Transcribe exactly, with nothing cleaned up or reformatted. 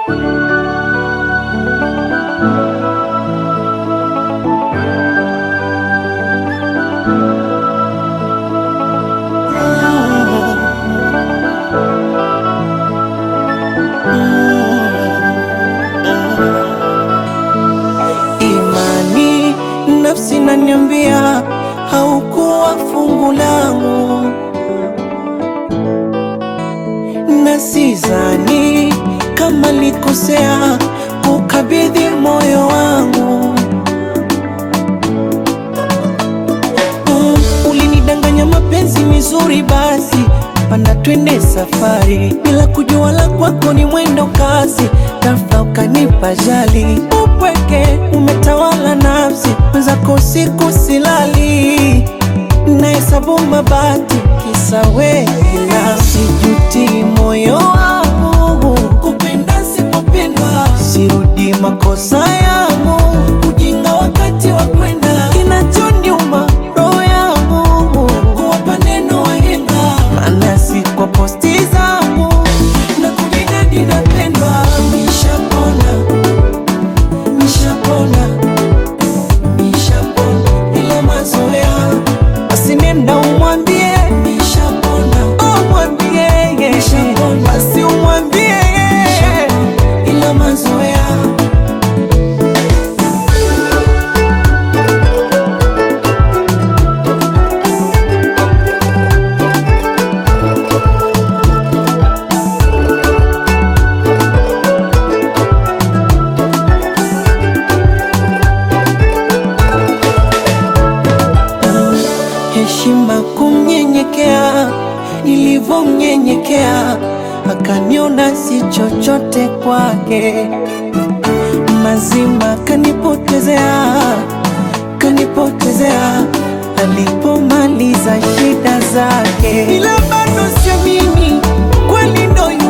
Imani nafsi naniambia haukuwa fungu langu, na sidhani kama likosea kukabidhi moyo wangu. mm, Ulinidanganya mapenzi mizuri, basi panda twende safari, bila kujua la kwako ni mwendo kasi, ghafla ukanipa jali. Upweke umetawala nafsi, mwenzako usiku silali, nahesabu mabati kisa wewe. Sijuti moyo wangu kupenda sipopendwa, sirudi makosa yangu, ujinga wakati wa kwenda. Kinachoniuma roho yangu kuwapa neno wahenga, maana si kwa posti zangu na kujinadi napendwa. Nishapona, nishapona, nishapona ila mazoea, basi nenda umwambie nishapona, umwambie basi umwambie ila mazoea. Heshima kumnyenyekea, nilivomnyenyekea akaniona si chochote kwake. Mazima kanipotezea, kanipotezea alipomaliza shida zake, ila bado siamini kweli ndo